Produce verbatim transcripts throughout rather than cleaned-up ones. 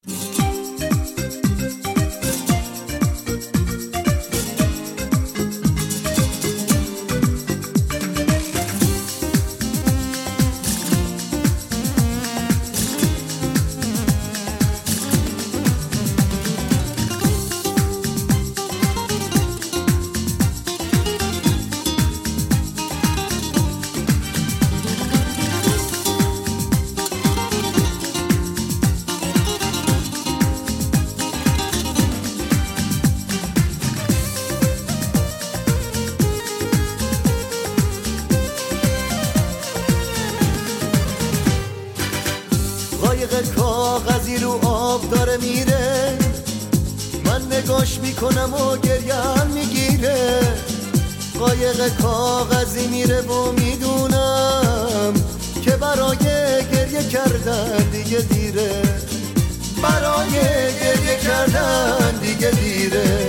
قایق کاغذی رو آب داره میره، من نگاش میکنم و گریم میگیره. قایق کاغذی میره و میدونم که برای گریه کردن دیگه دیره، برای گریه کردن دیگه دیره.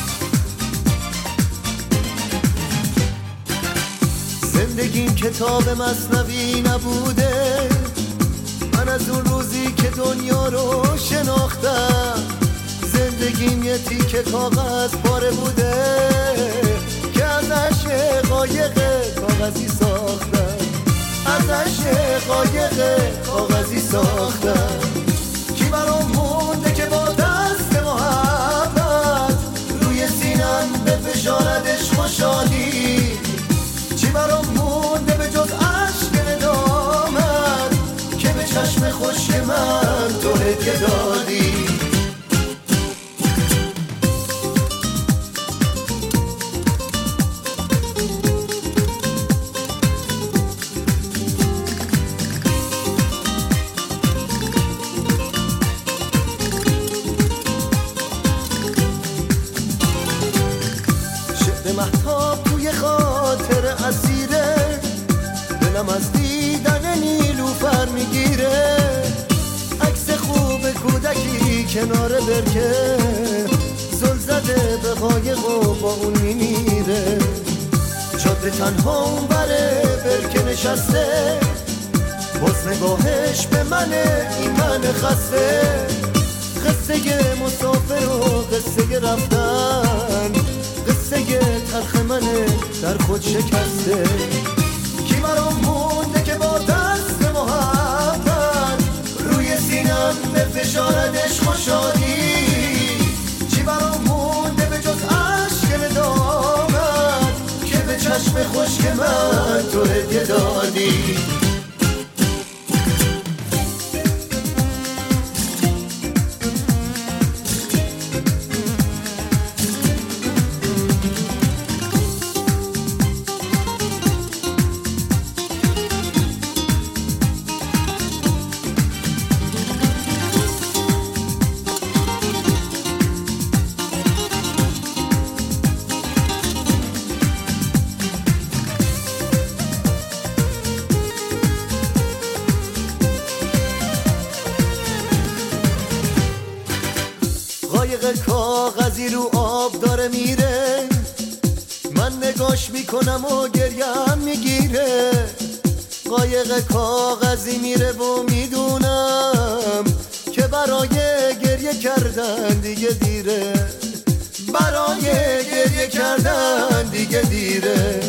زندگیم کتاب مثنوی نبوده، من از اون روزی که دنیا رو شناختم زندگیم یه تیکه کاغذ پاره بوده که ازش قایق کاغذی ساختم، ازش قایق کاغذی ساختم. کی برام مونده که با دست محبت روی سینم به فشاردش خوشحالی، چی برام مونده به جز عشق ندامت که به چشم خوش من تو هدیه دادی. شعر مهتاب توی خاطر اسیره، دلم از دیدن نیلوفر میگیره. عکس خوب کودکی کنار برکه، زل زده به قایق و با اون میمیره. جاده تنها اون بره برکه نشسته، باز نگاهش به منه این من خسته. قصه مسافر و قصه رفتن، قصه تلخ منه در خود شکسته. کی برام مونده که با دست محبت روی سینم به فشاردش خوشحالی، چی برام مونده به جز عشق ندامت که به چشم خشک من تو هدیه دادی. قایق کاغذی رو آب داره میره، من نگاش میکنم و گریم میگیره. قایق کاغذی میره و میدونم که برای گریه کردن دیگه دیره، برای گریه کردن دیگه دیره.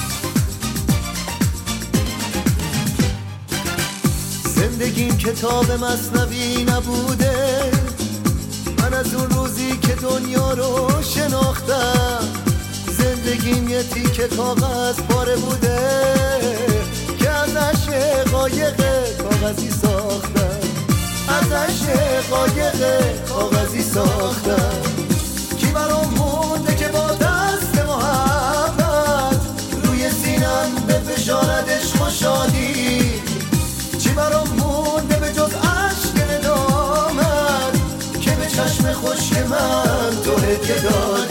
زندگیم کتاب مثنوی نبوده، من از اون روزی که دنیا رو شناختم زندگیم یه تیکه کاغذ پاره بوده که ازش قایق کاغذی ساختم، ازش قایق کاغذی ساختم. کی برام مونده که با دست محبت روی سینم به فشاردش خوشحالی، چی برام مونده به جز عشق ندامت که به چشم خوش من تو هدیه دادی.